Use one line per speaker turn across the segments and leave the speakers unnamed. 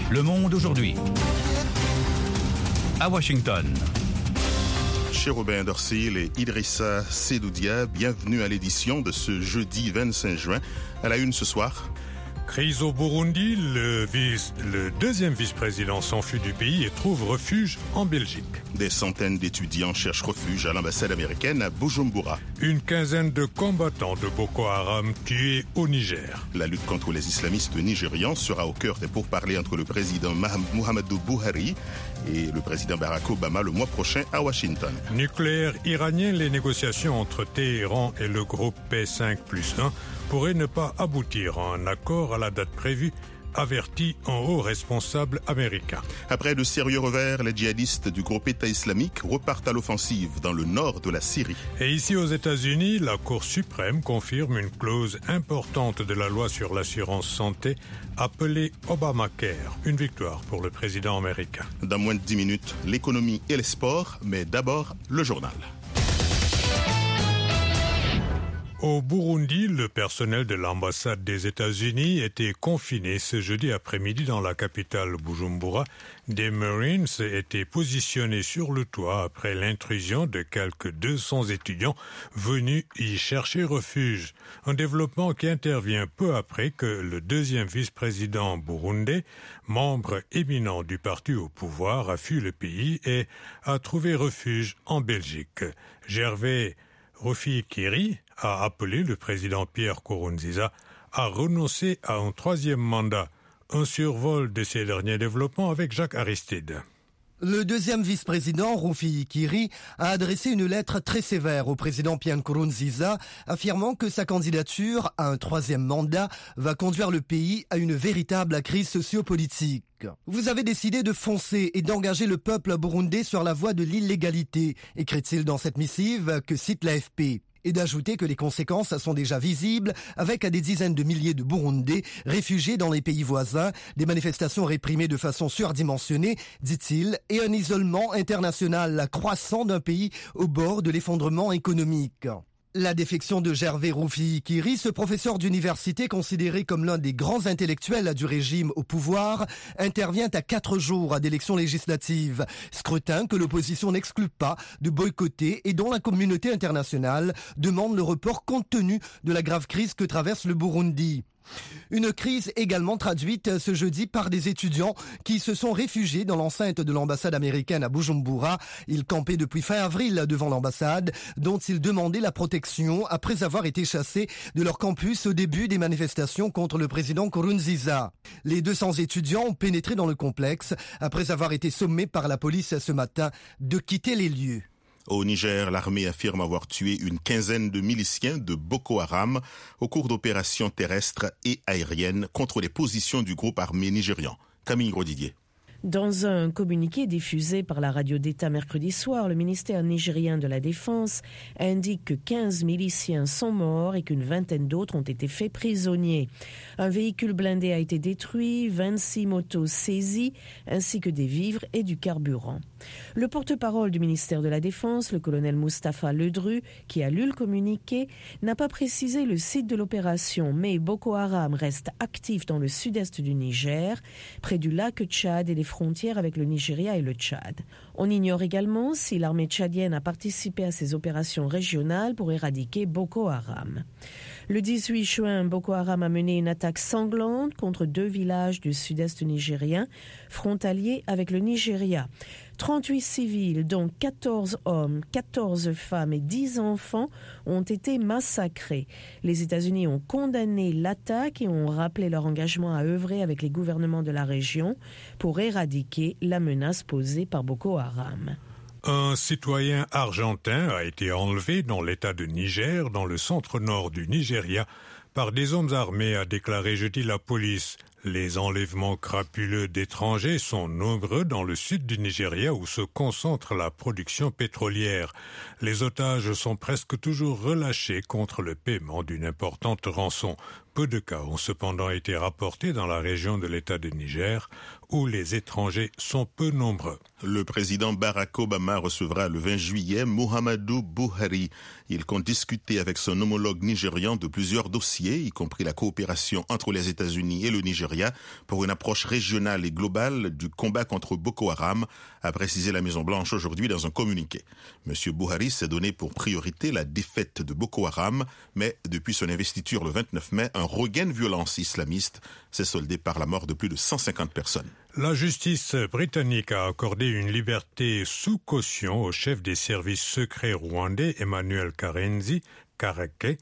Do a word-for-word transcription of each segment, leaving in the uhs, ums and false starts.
Le Monde aujourd'hui. À Washington.
Robin Dorsil et Idrissa Sedoudia, bienvenue à l'édition de ce jeudi vingt-cinq juin. À la une ce soir.
Crise au Burundi, le, vice, le deuxième vice-président s'enfuit du pays et trouve refuge en Belgique.
Des centaines d'étudiants cherchent refuge à l'ambassade américaine à Bujumbura.
Une quinzaine de combattants de Boko Haram tués au Niger.
La lutte contre les islamistes nigérians sera au cœur des pourparlers entre le président Muhammadu Buhari et le président Barack Obama le mois prochain à Washington.
Nucléaire iranien, les négociations entre Téhéran et le groupe P cinq plus un pourraient ne pas aboutir à un accord à la date prévue, averti un haut responsable américain.
Après de sérieux revers, les djihadistes du groupe État islamique repartent à l'offensive dans le nord de la Syrie.
Et ici aux États-Unis, la Cour suprême confirme une clause importante de la loi sur l'assurance santé appelée Obamacare. Une victoire pour le président américain.
Dans moins de dix minutes, l'économie et les sports, mais d'abord le journal.
Au Burundi, le personnel de l'ambassade des États-Unis était confiné ce jeudi après-midi dans la capitale Bujumbura. Des Marines étaient positionnés sur le toit après l'intrusion de quelques deux cents étudiants venus y chercher refuge. Un développement qui intervient peu après que le deuxième vice-président burundais, membre éminent du parti au pouvoir, a fui le pays et a trouvé refuge en Belgique. Gervais Rufyikiri a appelé le président Pierre Nkurunziza à renoncer à un troisième mandat. Un survol de ces derniers développements avec Jacques Aristide.
Le deuxième vice-président, Rufyikiri, a adressé une lettre très sévère au président Pierre Nkurunziza, affirmant que sa candidature à un troisième mandat va conduire le pays à une véritable crise sociopolitique. Vous avez décidé de foncer et d'engager le peuple burundais sur la voie de l'illégalité, écrit-il dans cette missive que cite l'A F P. Et d'ajouter que les conséquences sont déjà visibles avec des dizaines de milliers de Burundais réfugiés dans les pays voisins, des manifestations réprimées de façon surdimensionnée, dit-il, et un isolement international croissant d'un pays au bord de l'effondrement économique. La défection de Gervais Rufyikiri, ce professeur d'université considéré comme l'un des grands intellectuels du régime au pouvoir, intervient à quatre jours d'élections législatives, scrutin que l'opposition n'exclut pas de boycotter et dont la communauté internationale demande le report compte tenu de la grave crise que traverse le Burundi. Une crise également traduite ce jeudi par des étudiants qui se sont réfugiés dans l'enceinte de l'ambassade américaine à Bujumbura. Ils campaient depuis fin avril devant l'ambassade, dont ils demandaient la protection après avoir été chassés de leur campus au début des manifestations contre le président Nkurunziza. Les deux cents étudiants ont pénétré dans le complexe après avoir été sommés par la police ce matin de quitter les lieux.
Au Niger, l'armée affirme avoir tué une quinzaine de miliciens de Boko Haram au cours d'opérations terrestres et aériennes contre les positions du groupe armé nigérian. Camille Grodidier.
Dans un communiqué diffusé par la radio d'État mercredi soir, le ministère nigérien de la Défense indique que quinze miliciens sont morts et qu'une vingtaine d'autres ont été faits prisonniers. Un véhicule blindé a été détruit, vingt-six motos saisies, ainsi que des vivres et du carburant. Le porte-parole du ministère de la Défense, le colonel Mustapha Ledru, qui a lu le communiqué, n'a pas précisé le site de l'opération, mais Boko Haram reste actif dans le sud-est du Niger, près du lac Tchad et des frontières avec le Nigeria et le Tchad. On ignore également si l'armée tchadienne a participé à ces opérations régionales pour éradiquer Boko Haram. Le dix-huit juin, Boko Haram a mené une attaque sanglante contre deux villages du sud-est nigérien, frontaliers avec le Nigeria. trente-huit civils, dont quatorze hommes, quatorze femmes et dix enfants, ont été massacrés. Les États-Unis ont condamné l'attaque et ont rappelé leur engagement à œuvrer avec les gouvernements de la région pour éradiquer la menace posée par Boko Haram.
Un citoyen argentin a été enlevé dans l'État de Niger, dans le centre-nord du Nigeria, par des hommes armés, a déclaré jeudi la police. Les enlèvements crapuleux d'étrangers sont nombreux dans le sud du Nigeria où se concentre la production pétrolière. Les otages sont presque toujours relâchés contre le paiement d'une importante rançon. Peu de cas ont cependant été rapportés dans la région de l'État de Niger, où les étrangers sont peu nombreux.
Le président Barack Obama recevra le vingt juillet Muhammadu Buhari. Il compte discuter avec son homologue nigérian de plusieurs dossiers, y compris la coopération entre les États-Unis et le Nigeria. Nigeria pour une approche régionale et globale du combat contre Boko Haram, a précisé la Maison-Blanche aujourd'hui dans un communiqué. Monsieur Buhari s'est donné pour priorité la défaite de Boko Haram, mais depuis son investiture le vingt-neuf mai, un regain de violence islamiste s'est soldé par la mort de plus de cent cinquante personnes.
La justice britannique a accordé une liberté sous caution au chef des services secrets rwandais, Emmanuel Karenzi Karake,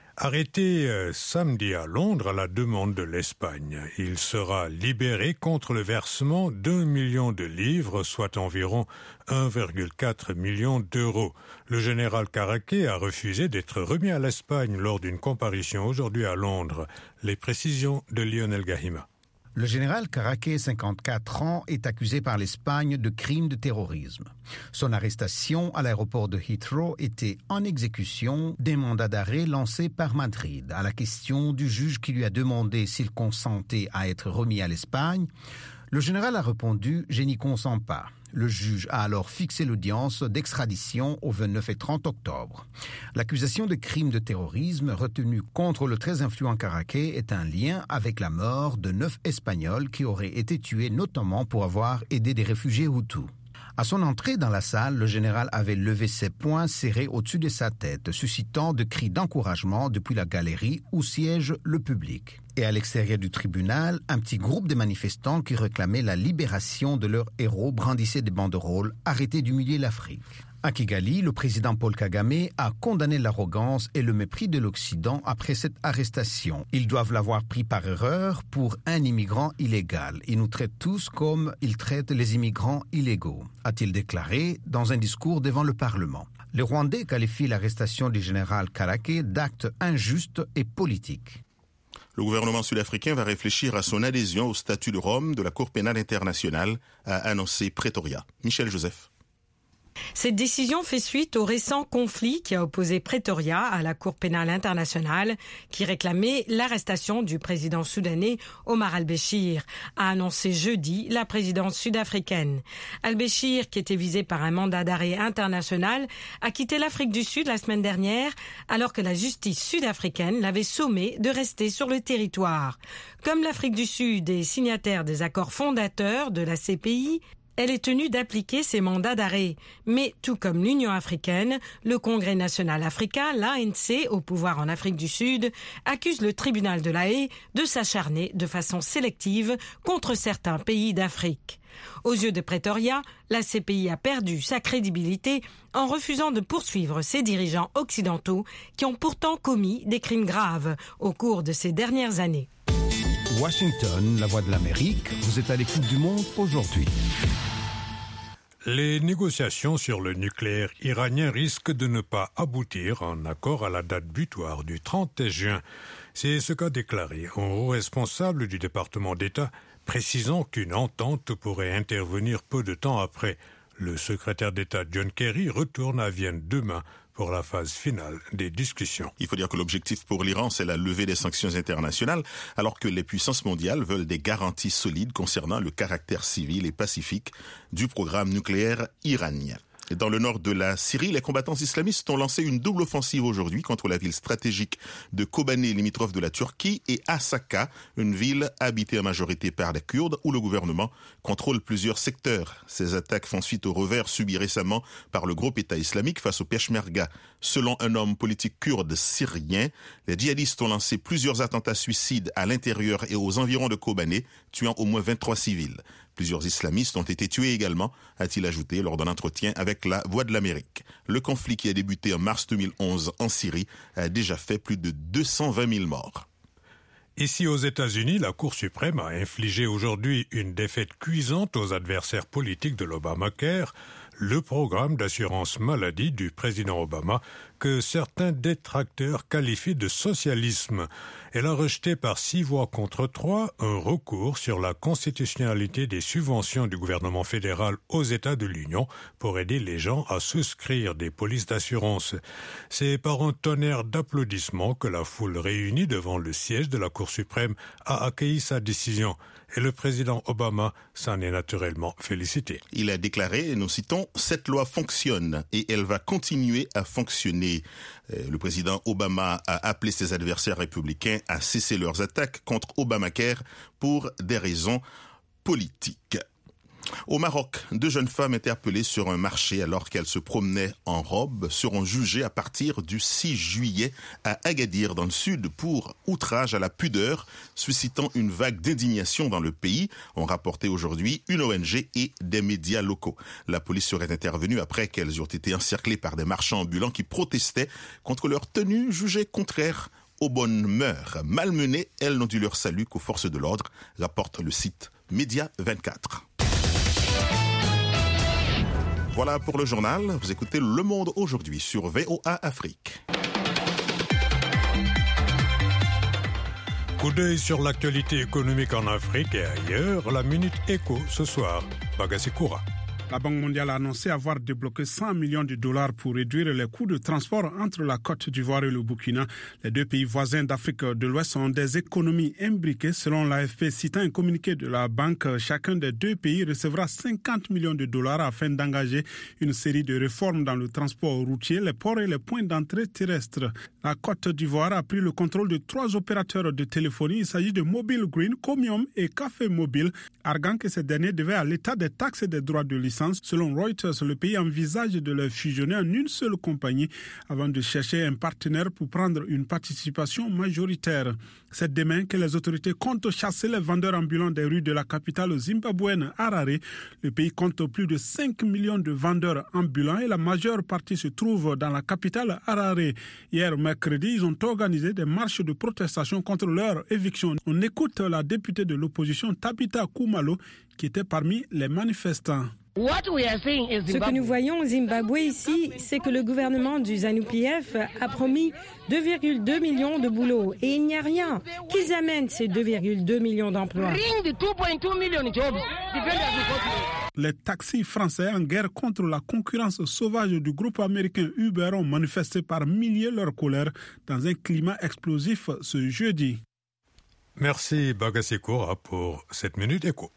arrêté euh, samedi à Londres à la demande de l'Espagne. Il sera libéré contre le versement d'un million de livres, soit environ un virgule quatre million d'euros. Le général Karake a refusé d'être remis à l'Espagne lors d'une comparution aujourd'hui à Londres. Les précisions de Lionel Gahima.
Le général Karake, cinquante-quatre ans, est accusé par l'Espagne de crimes de terrorisme. Son arrestation à l'aéroport de Heathrow était en exécution d'un mandat d'arrêt lancé par Madrid. À la question du juge qui lui a demandé s'il consentait à être remis à l'Espagne, le général a répondu « Je n'y consens pas ». Le juge a alors fixé l'audience d'extradition au vingt-neuf et trente octobre. L'accusation de crime de terrorisme retenue contre le très influent Karake est un lien avec la mort de neuf Espagnols qui auraient été tués notamment pour avoir aidé des réfugiés Hutus. À son entrée dans la salle, le général avait levé ses poings serrés au-dessus de sa tête, suscitant de cris d'encouragement depuis la galerie où siège le public. Et à l'extérieur du tribunal, un petit groupe de manifestants qui réclamaient la libération de leur héros brandissait des banderoles « Arrêtez d'humilier l'Afrique ». À Kigali, le président Paul Kagame a condamné l'arrogance et le mépris de l'Occident après cette arrestation. Ils doivent l'avoir pris par erreur pour un immigrant illégal. Ils nous traitent tous comme ils traitent les immigrants illégaux, a-t-il déclaré dans un discours devant le Parlement. Les Rwandais qualifient l'arrestation du général Karake d'acte injuste et politique.
Le gouvernement sud-africain va réfléchir à son adhésion au statut de Rome de la Cour pénale internationale, a annoncé Pretoria. Michel Joseph.
Cette décision fait suite au récent conflit qui a opposé Pretoria à la Cour pénale internationale qui réclamait l'arrestation du président soudanais Omar al-Béchir, a annoncé jeudi la présidence sud-africaine. Al-Béchir, qui était visé par un mandat d'arrêt international, a quitté l'Afrique du Sud la semaine dernière alors que la justice sud-africaine l'avait sommé de rester sur le territoire. Comme l'Afrique du Sud est signataire des accords fondateurs de la C P I, elle est tenue d'appliquer ses mandats d'arrêt. Mais tout comme l'Union africaine, le Congrès national africain, l'A N C, au pouvoir en Afrique du Sud, accuse le tribunal de La Haye de s'acharner de façon sélective contre certains pays d'Afrique. Aux yeux de Pretoria, la C P I a perdu sa crédibilité en refusant de poursuivre ses dirigeants occidentaux qui ont pourtant commis des crimes graves au cours de ces dernières années.
Washington, la voix de l'Amérique, vous êtes à l'écoute du monde aujourd'hui.
Les négociations sur le nucléaire iranien risquent de ne pas aboutir en accord à la date butoir du trente juin. C'est ce qu'a déclaré un haut responsable du département d'État, précisant qu'une entente pourrait intervenir peu de temps après. Le secrétaire d'État John Kerry retourne à Vienne demain pour la phase finale des discussions.
Il faut dire que l'objectif pour l'Iran, c'est la levée des sanctions internationales, alors que les puissances mondiales veulent des garanties solides concernant le caractère civil et pacifique du programme nucléaire iranien. Et dans le nord de la Syrie, les combattants islamistes ont lancé une double offensive aujourd'hui contre la ville stratégique de Kobané, limitrophe de la Turquie, et Asaka, une ville habitée en majorité par les Kurdes, où le gouvernement contrôle plusieurs secteurs. Ces attaques font suite au revers subi récemment par le groupe État islamique face au Peshmerga. Selon un homme politique kurde syrien, les djihadistes ont lancé plusieurs attentats suicides à l'intérieur et aux environs de Kobané, tuant au moins vingt-trois civils. Plusieurs islamistes ont été tués également, a-t-il ajouté lors d'un entretien avec la Voix de l'Amérique. Le conflit qui a débuté en mars deux mille onze en Syrie a déjà fait plus de deux cent vingt mille morts.
Ici aux États-Unis, la Cour suprême a infligé aujourd'hui une défaite cuisante aux adversaires politiques de l'Obamacare, le programme d'assurance maladie du président Obama que certains détracteurs qualifient de socialisme. Elle a rejeté par six voix contre trois un recours sur la constitutionnalité des subventions du gouvernement fédéral aux États de l'Union pour aider les gens à souscrire des polices d'assurance. C'est par un tonnerre d'applaudissements que la foule réunie devant le siège de la Cour suprême a accueilli sa décision. Et le président Obama s'en est naturellement félicité.
Il a déclaré, et nous citons, « Cette loi fonctionne et elle va continuer à fonctionner. et le président Obama a appelé ses adversaires républicains à cesser leurs attaques contre Obamacare pour des raisons politiques. Au Maroc, deux jeunes femmes interpellées sur un marché alors qu'elles se promenaient en robe seront jugées à partir du six juillet à Agadir dans le sud pour outrage à la pudeur, suscitant une vague d'indignation dans le pays, ont rapporté aujourd'hui une O N G et des médias locaux. La police serait intervenue après qu'elles eurent été encerclées par des marchands ambulants qui protestaient contre leur tenue jugée contraire aux bonnes mœurs. Malmenées, elles n'ont dû leur salut qu'aux forces de l'ordre, rapporte le site Média vingt-quatre. Voilà pour le journal. Vous écoutez Le Monde aujourd'hui sur V O A Afrique.
Coup d'œil sur l'actualité économique en Afrique et ailleurs, la Minute Éco ce soir. Bagassi Koura.
La Banque mondiale a annoncé avoir débloqué cent millions de dollars pour réduire les coûts de transport entre la Côte d'Ivoire et le Burkina. Les deux pays voisins d'Afrique de l'Ouest ont des économies imbriquées. Selon l'A F P, citant un communiqué de la banque, chacun des deux pays recevra cinquante millions de dollars afin d'engager une série de réformes dans le transport routier, les ports et les points d'entrée terrestres. La Côte d'Ivoire a pris le contrôle de trois opérateurs de téléphonie. Il s'agit de Mobile Green, Comium et Café Mobile, arguant que ces derniers devaient à l'État des taxes et des droits de licence. Selon Reuters, le pays envisage de les fusionner en une seule compagnie avant de chercher un partenaire pour prendre une participation majoritaire. C'est demain que les autorités comptent chasser les vendeurs ambulants des rues de la capitale zimbabwéenne Harare. Le pays compte plus de cinq millions de vendeurs ambulants et la majeure partie se trouve dans la capitale Harare. Hier, mercredi, ils ont organisé des marches de protestation contre leur éviction. On écoute la députée de l'opposition Tabitha Kumalo qui était parmi les manifestants.
Ce que nous voyons au Zimbabwe ici, c'est que le gouvernement du ZANU P F a promis deux virgule deux millions de boulots et il n'y a rien. Qu'ils amènent ces deux virgule deux millions d'emplois.
Les taxis français en guerre contre la concurrence sauvage du groupe américain Uber ont manifesté par milliers leur colère dans un climat explosif ce jeudi.
Merci Bagassi Koura pour cette Minute Éco.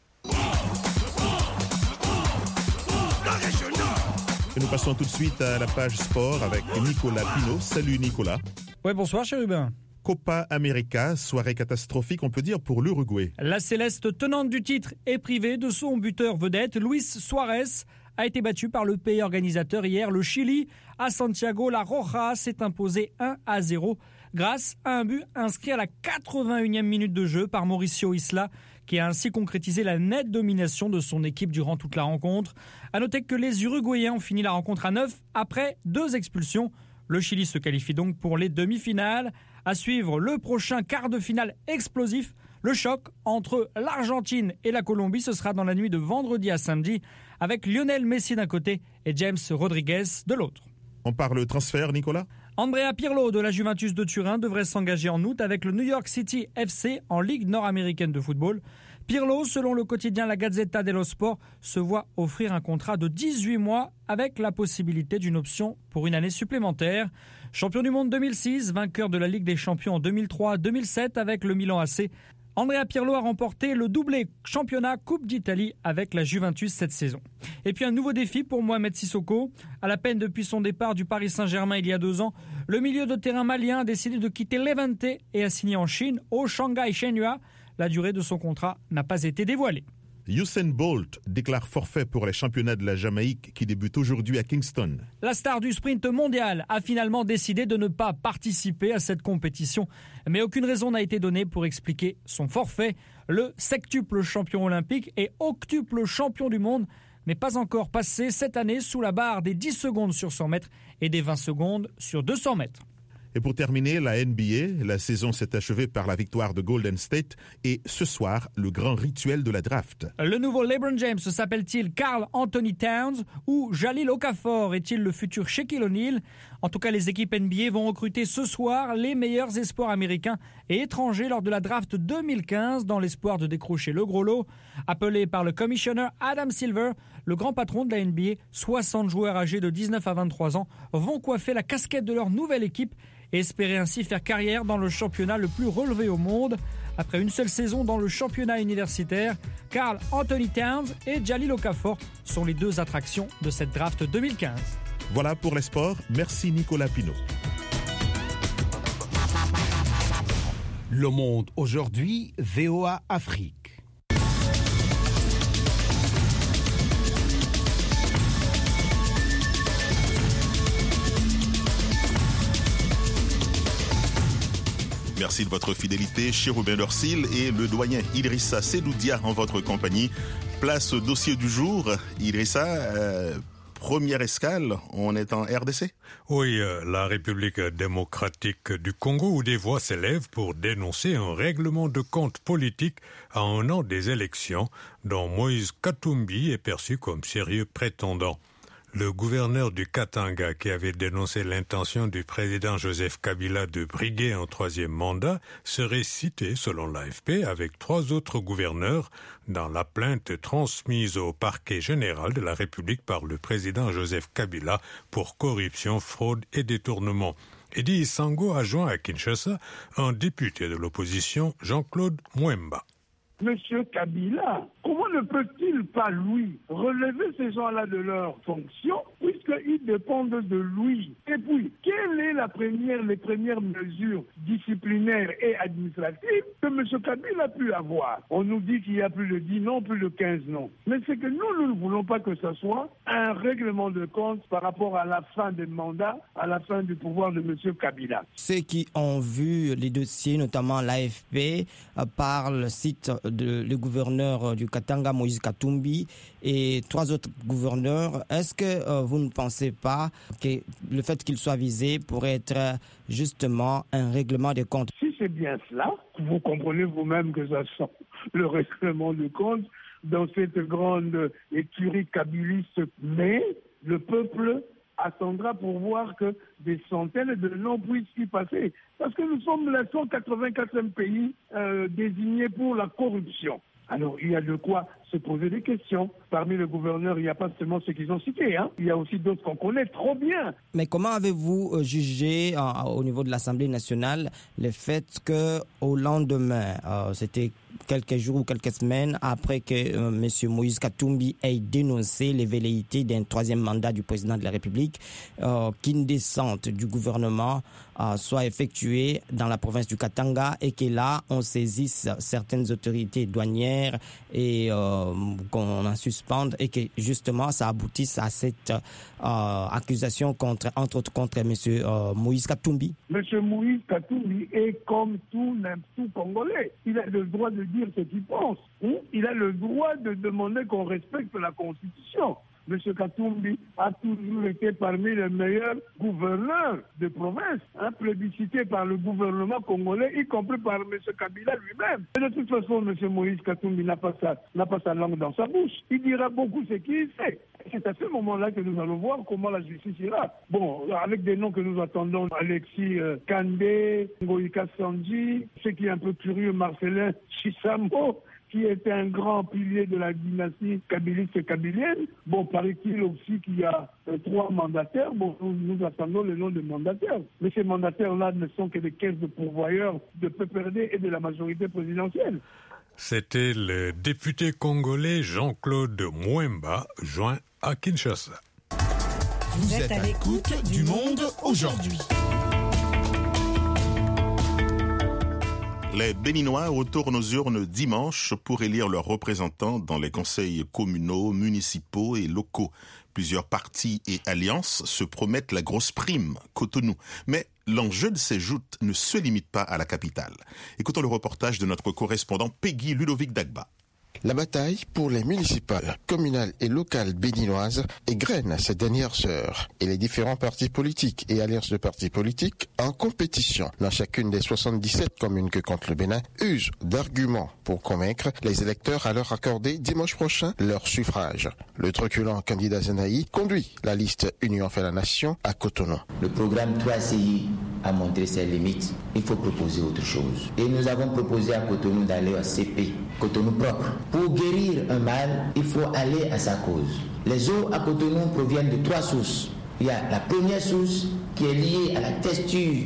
Et nous passons tout de suite à la page sport avec Nicolas Pinault. Salut Nicolas.
Ouais, bonsoir Chérubin.
Copa América, soirée catastrophique on peut dire pour l'Uruguay.
La Céleste tenante du titre est privée de son buteur vedette. Luis Suarez a été battu par le pays organisateur hier. Le Chili, à Santiago, la Roja s'est imposé un à zéro grâce à un but inscrit à la quatre-vingt-unième minute de jeu par Mauricio Isla, qui a ainsi concrétisé la nette domination de son équipe durant toute la rencontre. À noter que les Uruguayens ont fini la rencontre à neuf après deux expulsions. Le Chili se qualifie donc pour les demi-finales. À suivre le prochain quart de finale explosif. Le choc entre l'Argentine et la Colombie, ce sera dans la nuit de vendredi à samedi, avec Lionel Messi d'un côté et James Rodriguez de l'autre.
On parle transfert, Nicolas ?
Andrea Pirlo de la Juventus de Turin devrait s'engager en août avec le New York City F C en Ligue nord-américaine de football. Pirlo, selon le quotidien La Gazzetta dello Sport, se voit offrir un contrat de dix-huit mois avec la possibilité d'une option pour une année supplémentaire. Champion du monde deux mille six, vainqueur de la Ligue des Champions en deux mille trois deux mille sept avec le Milan A C, Andrea Pirlo a remporté le doublé championnat Coupe d'Italie avec la Juventus cette saison. Et puis un nouveau défi pour Mohamed Sissoko. À la peine depuis son départ du Paris Saint-Germain il y a deux ans, le milieu de terrain malien a décidé de quitter Levante et a signé en Chine au Shanghai Shenhua. La durée de son contrat n'a pas été dévoilée.
Usain Bolt déclare forfait pour les championnats de la Jamaïque qui débutent aujourd'hui à Kingston.
La star du sprint mondial a finalement décidé de ne pas participer à cette compétition. Mais aucune raison n'a été donnée pour expliquer son forfait. Le sectuple champion olympique et octuple champion du monde n'est pas encore passé cette année sous la barre des dix secondes sur cent mètres et des vingt secondes sur deux cents mètres.
Et pour terminer, la N B A, la saison s'est achevée par la victoire de Golden State et ce soir, le grand rituel de la draft.
Le nouveau LeBron James s'appelle-t-il Karl Anthony Towns ou Jalil Okafor est-il le futur Shaquille O'Neal? En tout cas, les équipes N B A vont recruter ce soir les meilleurs espoirs américains et étrangers lors de la draft deux mille quinze dans l'espoir de décrocher le gros lot. Appelé par le commissioner Adam Silver, le grand patron de la N B A, soixante joueurs âgés de dix-neuf à vingt-trois ans vont coiffer la casquette de leur nouvelle équipe et espérer ainsi faire carrière dans le championnat le plus relevé au monde. Après une seule saison dans le championnat universitaire, Karl Anthony Towns et Jalil Okafor sont les deux attractions de cette draft deux mille quinze.
Voilà pour les sports. Merci Nicolas Pinault.
Le Monde aujourd'hui, V O A Afrique.
Merci de votre fidélité, cher Robin Dorsil et le doyen Idrissa Sedoudia en votre compagnie. Place au dossier du jour. Idrissa, euh, première escale, on est en R D C?
Oui, euh, la République démocratique du Congo, où des voix s'élèvent pour dénoncer un règlement de compte politique à un an des élections, dont Moïse Katumbi est perçu comme sérieux prétendant. Le gouverneur du Katanga, qui avait dénoncé l'intention du président Joseph Kabila de briguer un troisième mandat, serait cité, selon l'A F P, avec trois autres gouverneurs dans la plainte transmise au parquet général de la République par le président Joseph Kabila pour corruption, fraude et détournement. Edi Sango a joint à Kinshasa un député de l'opposition, Jean-Claude Mwemba.
Monsieur Kabila, comment ne peut-il pas, lui, relever ces gens-là de leurs fonctions, puisqu'ils dépendent de lui? Et puis, quelles sont la première, les premières mesures disciplinaires et administratives que M. Kabila a pu avoir? On nous dit qu'il y a plus de dix noms, plus de quinze noms. Mais c'est que nous, nous ne voulons pas que ce soit un règlement de compte par rapport à la fin des mandats, à la fin du pouvoir de M. Kabila.
Ceux qui ont vu les dossiers, notamment l'A F P, euh, parlent, citent de, le gouverneur du Katanga, Moïse Katumbi, et trois autres gouverneurs. Est-ce que euh, vous ne pensez pas que le fait qu'ils soient visés pourrait être justement un règlement de compte?
Si c'est bien cela, vous comprenez vous-même que ça sent le règlement de compte dans cette grande écurie kabiliste, mais le peuple attendra pour voir que des centaines de noms puissent y passer. Parce que nous sommes le cent quatre-vingt-quatrième pays euh, désigné pour la corruption. Alors, il y a de quoi se poser des questions. Parmi les gouverneurs, il n'y a pas seulement ceux qu'ils ont cités. Hein. Il y a aussi d'autres qu'on connaît trop bien.
Mais comment avez-vous euh, jugé euh, au niveau de l'Assemblée nationale le fait qu'au lendemain, euh, c'était quelques jours ou quelques semaines après que euh, M. Moïse Katumbi ait dénoncé les velléités d'un troisième mandat du président de la République, euh, qu'une descente du gouvernement euh, soit effectuée dans la province du Katanga et que là, on saisisse certaines autorités douanières et euh, qu'on en suspende et que justement, ça aboutisse à cette euh, accusation contre, entre autres contre M. Euh, Moïse Katumbi?
M. Moïse Katumbi est comme tout, tout Congolais. Il a le droit de dire ce qu'il pense. Hein? Il a le droit de demander qu'on respecte la Constitution. M. Katumbi a toujours été parmi les meilleurs gouverneurs de province, hein, plébiscité par le gouvernement congolais, y compris par M. Kabila lui-même. Et de toute façon, M. Moïse Katumbi n'a pas sa, n'a pas sa langue dans sa bouche. Il dira beaucoup ce qu'il fait. C'est à ce moment-là que nous allons voir comment la justice ira. Bon, avec des noms que nous attendons, Alexis euh, Kandé, Ngoïka Sandji, ce qui est un peu curieux, Marcelin Chisamo, qui était un grand pilier de la dynastie kabiliste et kabilienne. Bon, paraît-il aussi qu'il y a euh, trois mandataires. Bon, nous, nous attendons le nom de mandataires. Mais ces mandataires-là ne sont que des caisses de pourvoyeurs de P P R D et de la majorité présidentielle.
C'était le député congolais Jean-Claude Mwemba, joint à Kinshasa.
Vous êtes à l'écoute du Monde aujourd'hui.
Les Béninois retournent aux urnes dimanche pour élire leurs représentants dans les conseils communaux, municipaux et locaux. Plusieurs partis et alliances se promettent la grosse prime, Cotonou. Mais l'enjeu de ces joutes ne se limite pas à la capitale. Écoutons le reportage de notre correspondant Peggy Ludovic Dagba.
La bataille pour les municipales, communales et locales béninoises égrène ces dernières heures et les différents partis politiques et alliances de partis politiques en compétition dans chacune des soixante-dix-sept communes que compte le Bénin usent d'arguments pour convaincre les électeurs à leur accorder dimanche prochain leur suffrage. Le truculent candidat Zenaï conduit la liste Union fait la nation à Cotonou.
Le programme trois C I a montré ses limites. Il faut proposer autre chose. Et nous avons proposé à Cotonou d'aller au C P, Cotonou propre. Pour guérir un mal, il faut aller à sa cause. Les eaux à Cotonou proviennent de trois sources. Il y a la première source qui est liée à la texture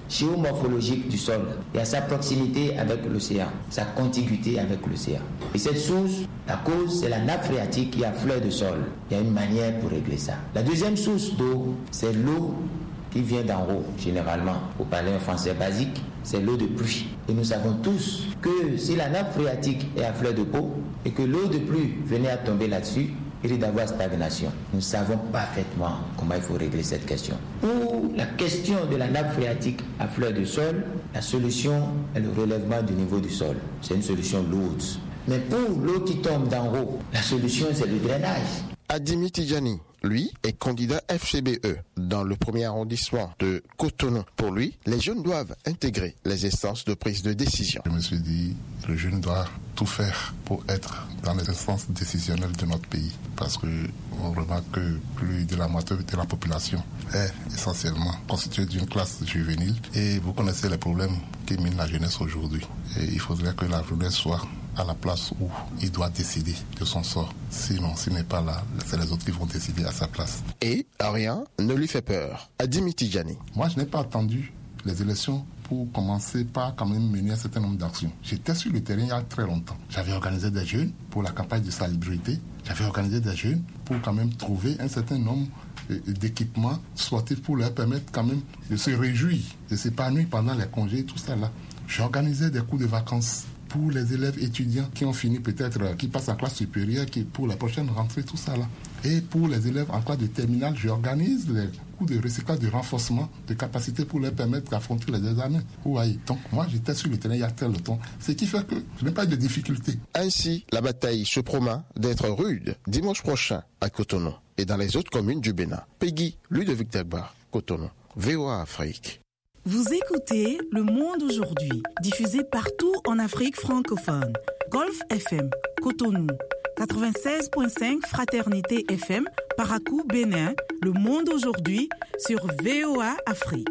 géomorphologique du sol et à sa proximité avec l'océan, sa contiguïté avec l'océan. Et cette source, la cause, c'est la nappe phréatique qui a fleur de sol. Il y a une manière pour régler ça. La deuxième source d'eau, c'est l'eau qui vient d'en haut, généralement. Pour parler en français basique, c'est l'eau de pluie. Et nous savons tous que si la nappe phréatique est à fleur de peau et que l'eau de pluie venait à tomber là-dessus, il risque d'avoir stagnation. Nous savons parfaitement comment il faut régler cette question. Pour la question de la nappe phréatique à fleur de sol, la solution est le relèvement du niveau du sol. C'est une solution lourde. Mais pour l'eau qui tombe d'en haut, la solution c'est le drainage.
Adimi Tidjani, lui, est candidat F C B E dans le premier arrondissement de Cotonou. Pour lui, les jeunes doivent intégrer les instances de prise de décision.
Je me suis dit, le jeune doit tout faire pour être dans les instances décisionnelles de notre pays. Parce qu'on remarque que plus de la moitié de la population est essentiellement constituée d'une classe juvénile. Et vous connaissez les problèmes qui minent la jeunesse aujourd'hui. Et il faudrait que la jeunesse soit à la place où il doit décider de son sort. Sinon, s'il n'est pas là, c'est les autres qui vont décider à sa place.
Et rien ne lui fait peur. Adimi Tidjani.
Moi, je n'ai pas attendu les élections pour commencer par quand même mener un certain nombre d'actions. J'étais sur le terrain il y a très longtemps. J'avais organisé des jeunes pour la campagne de salubrité. J'avais organisé des jeunes pour quand même trouver un certain nombre d'équipements sportifs pour leur permettre quand même de se réjouir, de s'épanouir pendant les congés, tout ça là. J'ai organisé des cours de vacances pour les élèves étudiants qui ont fini peut-être, qui passent en classe supérieure, qui pour la prochaine rentrée, tout ça là. Et pour les élèves en classe de terminale, j'organise les cours de recyclage, de renforcement de capacité pour leur permettre d'affronter les examens. Oui, donc moi j'étais sur le terrain il y a très longtemps, ce qui fait que je n'ai pas de difficultés.
Ainsi, la bataille se promet d'être rude dimanche prochain à Cotonou et dans les autres communes du Bénin. Peggy, Ludovic Dagbar, Cotonou, V O A Afrique.
Vous écoutez Le Monde aujourd'hui, diffusé partout en Afrique francophone. Golf F M, Cotonou, quatre-vingt-seize virgule cinq Fraternité F M, Parakou, Bénin. Le Monde aujourd'hui sur V O A Afrique.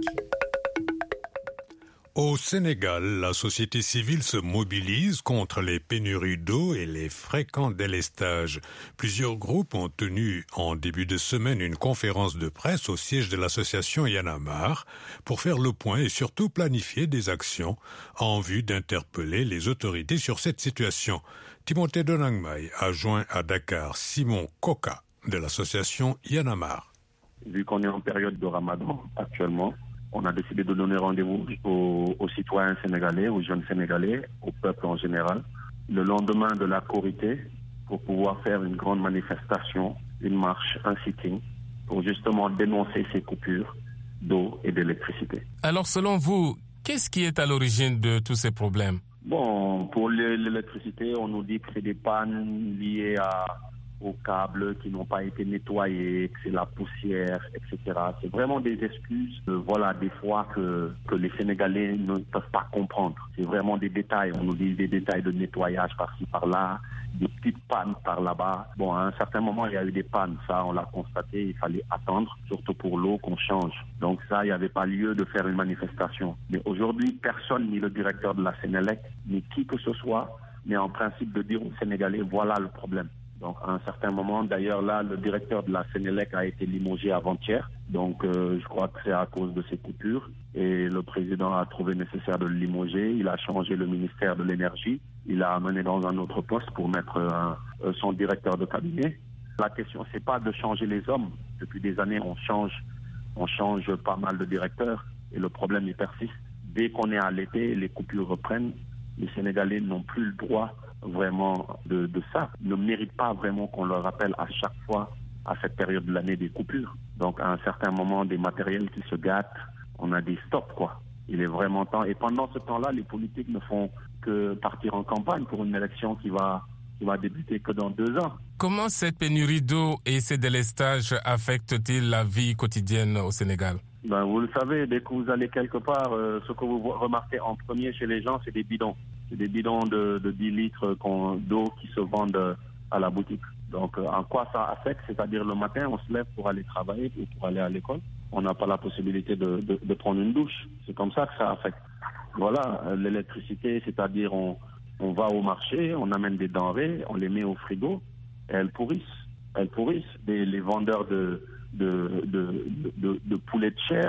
Au Sénégal, la société civile se mobilise contre les pénuries d'eau et les fréquents délestages. Plusieurs groupes ont tenu en début de semaine une conférence de presse au siège de l'association Y en a marre pour faire le point et surtout planifier des actions en vue d'interpeller les autorités sur cette situation. Timothée Donangmai a joint à Dakar Simon Koka de l'association Y en a marre.
Vu qu'on est en période de Ramadan actuellement, on a décidé de donner rendez-vous aux, aux citoyens sénégalais, aux jeunes sénégalais, au peuple en général, le lendemain de la Korité, pour pouvoir faire une grande manifestation, une marche, un sitting, pour justement dénoncer ces coupures d'eau et d'électricité.
Alors, selon vous, qu'est-ce qui est à l'origine de tous ces problèmes?
Bon, pour l'électricité, on nous dit que c'est des pannes liées à... aux câbles qui n'ont pas été nettoyés, que c'est la poussière, et cetera. C'est vraiment des excuses, euh, voilà, des fois que, que les Sénégalais ne peuvent pas comprendre. C'est vraiment des détails. On nous dit des détails de nettoyage par-ci, par-là, des petites pannes par là-bas. Bon, à un certain moment, il y a eu des pannes. Ça, on l'a constaté. Il fallait attendre, surtout pour l'eau, qu'on change. Donc ça, il n'y avait pas lieu de faire une manifestation. Mais aujourd'hui, personne, ni le directeur de la Sénélec, ni qui que ce soit, n'est en principe de dire aux Sénégalais, voilà le problème. Donc, à un certain moment, d'ailleurs, là, le directeur de la Sénélec a été limogé avant-hier. Donc, euh, je crois que c'est à cause de ces coupures. Et le président a trouvé nécessaire de le limoger. Il a changé le ministère de l'Énergie. Il l'a amené dans un autre poste pour mettre un, son directeur de cabinet. La question, c'est pas de changer les hommes. Depuis des années, on change, on change pas mal de directeurs. Et le problème, il persiste. Dès qu'on est à l'été, les coupures reprennent. Les Sénégalais n'ont plus le droit vraiment de, de ça, ne méritent pas vraiment qu'on leur rappelle à chaque fois, à cette période de l'année, des coupures. Donc, à un certain moment, des matériels qui se gâtent, on a des stops, quoi. Il est vraiment temps. Et pendant ce temps-là, les politiques ne font que partir en campagne pour une élection qui va, qui va débuter que dans deux ans.
Comment cette pénurie d'eau et ces délestages affectent-ils la vie quotidienne au Sénégal?
Ben, vous le savez, dès que vous allez quelque part, euh, ce que vous remarquez en premier chez les gens, c'est des bidons. C'est des bidons de, de dix litres d'eau qui se vendent à la boutique. Donc, en quoi ça affecte? C'est-à-dire, le matin, on se lève pour aller travailler ou pour aller à l'école. On n'a pas la possibilité de, de, de prendre une douche. C'est comme ça que ça affecte. Voilà, l'électricité, c'est-à-dire, on, on va au marché, on amène des denrées, on les met au frigo, et elles pourrissent. Elles pourrissent. Des, les vendeurs de, de, de, de, de, de poulet de chair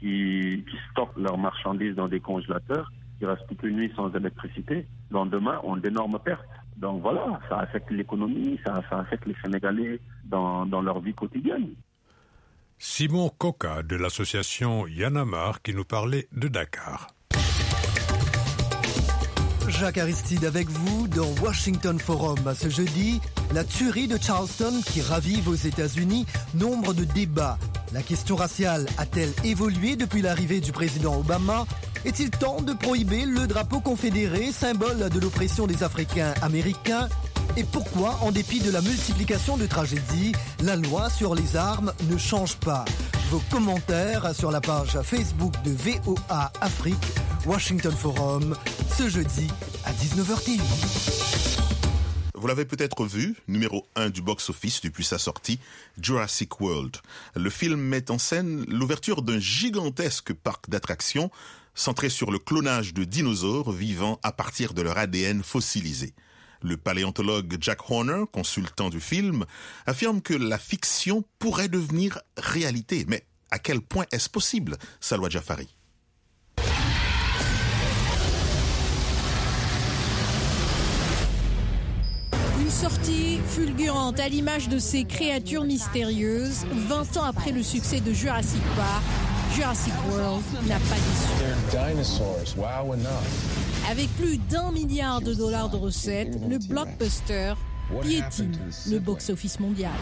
qui, qui stockent leurs marchandises dans des congélateurs, qui restent toute une nuit sans électricité, le lendemain ont d'énormes pertes. Donc voilà, ça affecte l'économie, ça, ça affecte les Sénégalais dans, dans leur vie quotidienne.
Simon Koka de l'association Yanamar qui nous parlait de Dakar.
Jacques Aristide avec vous dans Washington Forum. Ce jeudi, la tuerie de Charleston qui ravive aux États-Unis nombre de débats. La question raciale a-t-elle évolué depuis l'arrivée du président Obama ? Est-il temps de prohiber le drapeau confédéré, symbole de l'oppression des Africains américains ? Et pourquoi, en dépit de la multiplication de tragédies, la loi sur les armes ne change pas ? Vos commentaires sur la page Facebook de V O A Afrique, Washington Forum, ce jeudi à dix-neuf heures T V.
Vous l'avez peut-être vu, numéro un du box-office depuis sa sortie, Jurassic World. Le film met en scène l'ouverture d'un gigantesque parc d'attractions centré sur le clonage de dinosaures vivant à partir de leur A D N fossilisé. Le paléontologue Jack Horner, consultant du film, affirme que la fiction pourrait devenir réalité. Mais à quel point est-ce possible, Salwa Jafari?
Une sortie fulgurante à l'image de ces créatures mystérieuses, vingt ans après le succès de Jurassic Park. Jurassic World n'a pas déçu. Avec plus d'un milliard de dollars de recettes, le blockbuster piétine le box-office mondial.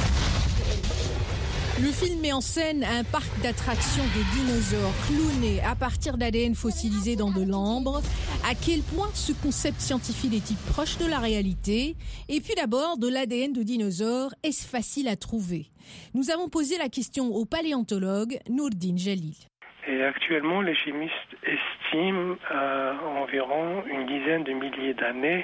Le film met en scène un parc d'attractions de dinosaures clonés à partir d'A D N fossilisé dans de l'ambre. À quel point ce concept scientifique est-il proche de la réalité? Et puis d'abord, de l'A D N de dinosaures, est-ce facile à trouver? Nous avons posé la question au paléontologue Nourdine Jalil.
Et actuellement, les chimistes estiment à environ une dizaine de milliers d'années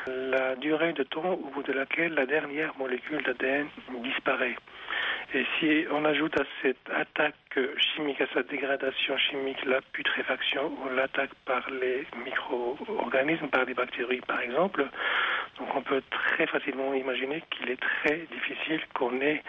la durée de temps au bout de laquelle la dernière molécule d'A D N disparaît. Et si on ajoute à cette attaque chimique, à cette dégradation chimique, la putréfaction ou l'attaque par les micro-organismes, par des bactéries par exemple, donc on peut très facilement imaginer qu'il est très difficile qu'on ait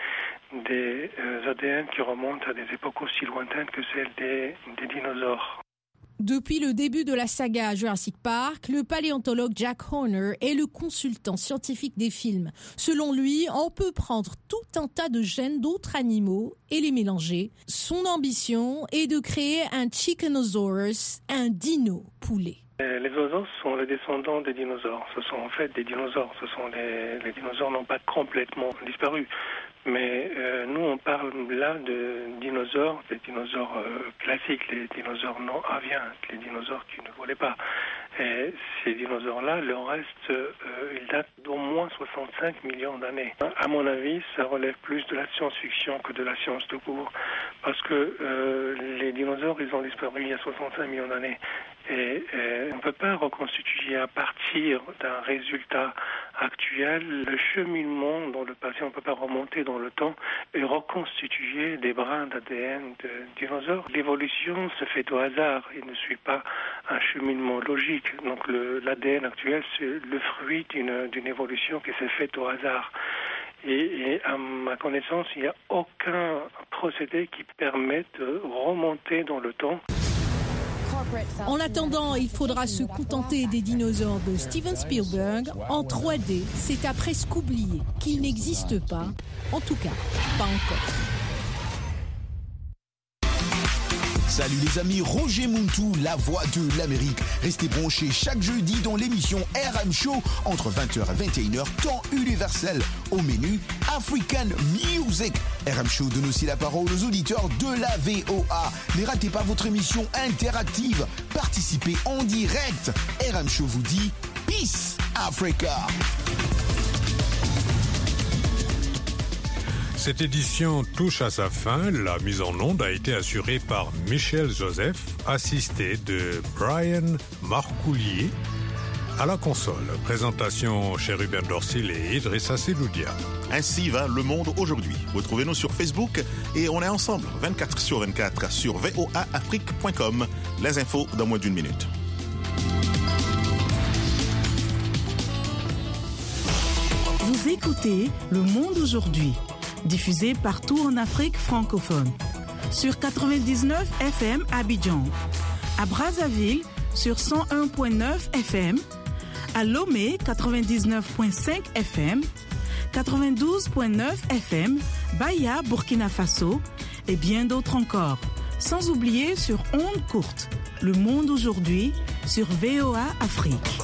des euh, A D N qui remontent à des époques aussi lointaines que celles des, des dinosaures.
Depuis le début de la saga Jurassic Park, le paléontologue Jack Horner est le consultant scientifique des films. Selon lui, on peut prendre tout un tas de gènes d'autres animaux et les mélanger. Son ambition est de créer un Chickenosaurus, un dino-poulet.
Les oiseaux sont les descendants des dinosaures. Ce sont en fait des dinosaures. Ce sont les, les dinosaures n'ont pas complètement disparu. Mais euh, nous, on parle là de dinosaures, des dinosaures euh, classiques, les dinosaures non aviens, les dinosaures qui ne volaient pas. Et ces dinosaures-là, leur reste, euh, ils datent d'au moins soixante-cinq millions d'années. À mon avis, ça relève plus de la science-fiction que de la science de cours. Parce que euh, les dinosaures, ils ont disparu il y a soixante-cinq millions d'années. Et, et on ne peut pas reconstituer à partir d'un résultat actuel le cheminement dans le passé. On ne peut pas remonter dans le temps et reconstituer des brins d'A D N de dinosaures. L'évolution se fait au hasard. Il ne suit pas un cheminement logique. Donc le, l'A D N actuel, c'est le fruit d'une, d'une évolution qui s'est faite au hasard. Et, et à ma connaissance, il n'y a aucun procédé qui permette de remonter dans le temps.
En attendant, il faudra se contenter des dinosaures de Steven Spielberg en trois D. C'est à presque oublier qu'ils n'existent pas. En tout cas, pas encore.
Salut les amis, Roger Muntu, la voix de l'Amérique. Restez branchés chaque jeudi dans l'émission R M Show entre vingt heures et vingt et une heures, temps universel. Au menu, African Music. R M Show donne aussi la parole aux auditeurs de la V O A. Ne ratez pas votre émission interactive. Participez en direct. R M Show vous dit Peace Africa.
Cette édition touche à sa fin. La mise en onde a été assurée par Michel Joseph, assisté de Brian Marcoulier. À la console, présentation chez Ruben Dorsil et Idrissa Seloudia.
Ainsi va le monde aujourd'hui. Retrouvez-nous sur Facebook et on est ensemble vingt-quatre sur vingt-quatre sur V O A Afrique point com. Les infos dans moins d'une minute.
Vous écoutez Le Monde aujourd'hui, diffusé partout en Afrique francophone. sur quatre-vingt-dix-neuf F M à Abidjan, à Brazzaville sur cent un virgule neuf F M, à Lomé quatre-vingt-dix-neuf virgule cinq F M, quatre-vingt-douze virgule neuf F M, Baya, Burkina Faso et bien d'autres encore. Sans oublier sur ondes courtes, Le Monde aujourd'hui sur V O A Afrique.